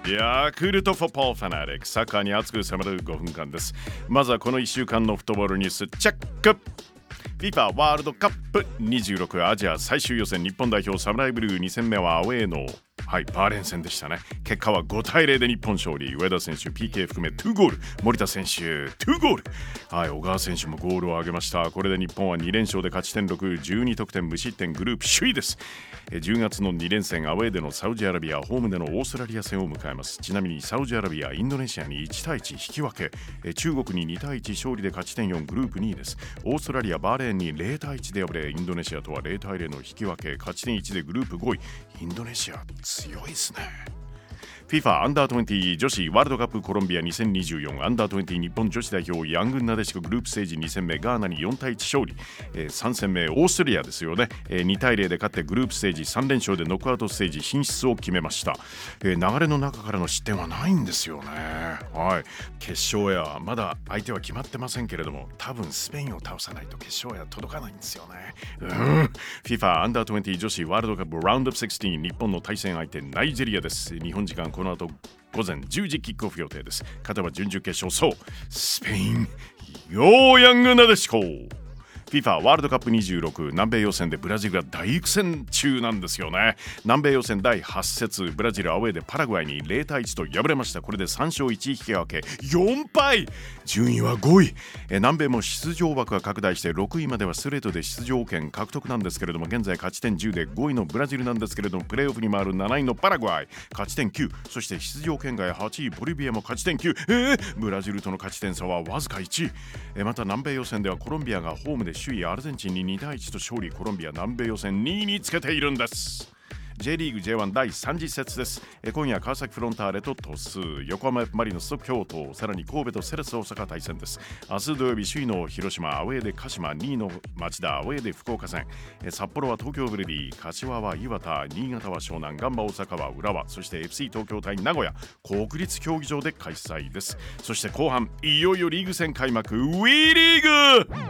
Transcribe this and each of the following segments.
ヤクルトフォットボールファナティック、サッカーに熱く迫る5分間です。まずはこの1週間のフットボールニュースチェック。FIFA ワールドカップ26アジア最終予選、日本代表サムライブルー2戦目はアウェーのバーレーン戦でしたね。結果は5対0で日本勝利。上田選手 PK 含め2ゴール、森田選手2ゴール、小川選手もゴールを挙げました。これで日本は2連勝で勝ち点6、12得点無失点、グループ首位です。10月の2連戦、アウェーでのサウジアラビア、ホームでのオーストラリア戦を迎えます。ちなみにサウジアラビア、インドネシアに1対1引き分け、中国に2対1勝利で勝ち点4、グループ2位です。オーストラリア、バーレーンに0対1で敗れ、インドネシアとは0対0の引き分け、勝ち点1でグループ5位。インドネシア強いですね。FIFA アンダー20女子ワールドカップコロンビア2024、アンダー20日本女子代表ヤングなでしこグループステージ2戦目、ガーナに4対1勝利。3戦目オーストラリアですよね。2対0で勝ってグループステージ3連勝でノックアウトステージ進出を決めました。流れの中からの失点はないんですよね。決勝やまだ相手は決まってませんけれども、多分スペインを倒さないと決勝や届かないんですよね。FIFA アンダー20女子ワールドカップラウンドオブ16、日本の対戦相手ナイジェリアです。日本時間この後午前10時キックオフ予定です。勝てば準々決勝、そうスペインヤングなでしこ。FIFA ワールドカップ26、南米予選でブラジルが大苦戦中なんですよね。南米予選第8節、ブラジルアウェーでパラグアイに0対1と敗れました。これで3勝1引き分け4敗、順位は5位。南米も出場枠が拡大して6位まではストレートで出場権獲得なんですけれども、現在勝ち点10で5位のブラジルなんですけれども、プレーオフに回る7位のパラグアイ勝ち点9、そして出場圏外8位ボリビアも勝ち点9。ブラジルとの勝ち点差はわずか1。また南米予選ではコロンビアがホームで首位アルゼンチンに2対1と勝利。コロンビア南米予選2位につけているんです。J リーグ J1 第30節です。今夜川崎フロンターレと鳥栖、横浜 F マリノスと京都、さらに神戸とセレッソ大阪対戦です。明日土曜日、首位の広島アウェーで鹿島、2位の町田アウェーで福岡戦、札幌は東京ブレディ、柏は岩田、新潟は湘南、ガンバ大阪は浦和、そして FC 東京対名古屋、国立競技場で開催です。そして後半、いよいよリーグ戦開幕、WE リーグ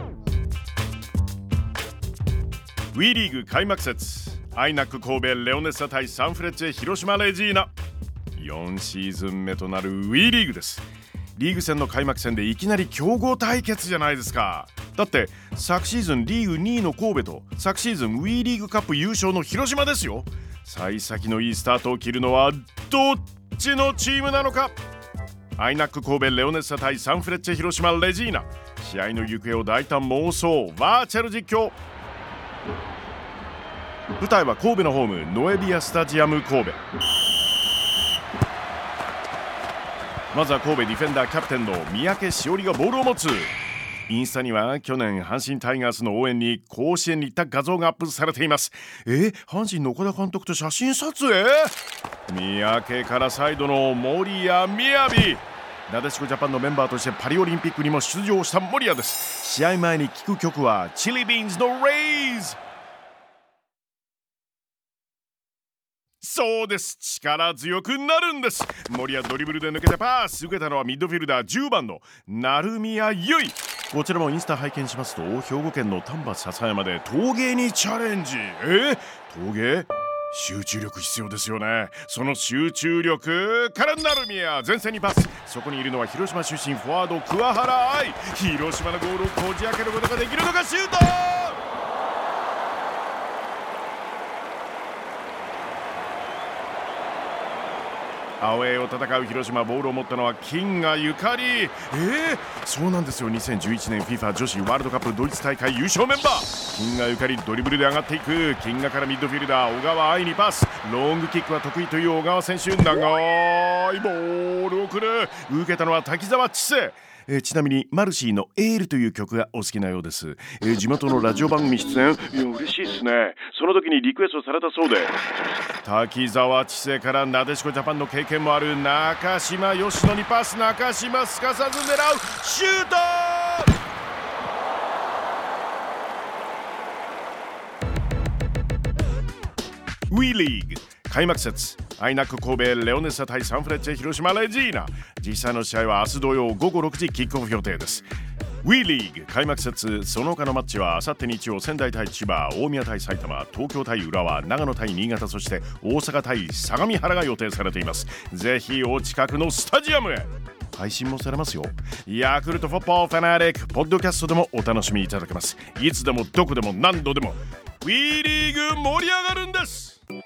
WE リーグ開幕節、アイナック神戸レオネッサ対サンフレッチェ広島レジーナ、4シーズン目となる WE リーグです。リーグ戦の開幕戦でいきなり強豪対決じゃないですか。だって昨シーズンリーグ2位の神戸と昨シーズン WE リーグカップ優勝の広島ですよ。幸先のいいスタートを切るのはどっちのチームなのか。アイナック神戸レオネッサ対サンフレッチェ広島レジーナ、試合の行方を大胆妄想バーチャル実況。舞台は神戸のホームノエビアスタジアム神戸。まずは神戸ディフェンダーキャプテンの三宅しおりがボールを持つ。インスタには去年阪神タイガースの応援に甲子園に行った画像がアップされています。阪神の岡田監督と写真撮影。三宅からサイドの森谷みやび、なでしこジャパンのメンバーとしてパリオリンピックにも出場した森谷です。試合前に聴く曲はチリビーンズのレイズ。そうです、力強くなるんです。森谷ドリブルで抜けてパス、受けたのはミッドフィルダー10番の成宮優衣。こちらもインスタ拝見しますと、兵庫県の丹波篠山で陶芸にチャレンジ。陶芸集中力必要ですよね。その集中力から成宮前線にパス、そこにいるのは広島出身フォワード桑原愛。広島のゴールをこじ開けることができるのか。シュート。アウェーを戦う広島、ボールを持ったのは金賀ゆかり。そうなんですよ。2011年 FIFA 女子ワールドカップドイツ大会優勝メンバー、金賀ゆかり。ドリブルで上がっていく金賀からミッドフィルダー小川愛にパス。ロングキックは得意という小川選手、長いボールを送る。受けたのは滝沢千世。ちなみにマルシーのエールという曲がお好きなようです。地元のラジオ番組出演、嬉しいですね。その時にリクエストされたそうで、滝沢千世からなでしこジャパンの経験もある中島佳乃にパス。中島すかさず狙うシュート。WE リーグ開幕節、アイナック神戸レオネッサ対サンフレッチェ広島レジーナ。実際の試合は明日土曜午後6時キックオフ予定です。 WE リーグ開幕節、その他のマッチはあさって日曜、仙台対千葉、大宮対埼玉、東京対浦和、長野対新潟、そして大阪対相模原が予定されています。ぜひお近くのスタジアムへ。配信もされますよ。ヤクルトフォッポーファナリックポッドキャストでもお楽しみいただけます。いつでもどこでも何度でも WE リーグ盛り上がるんです。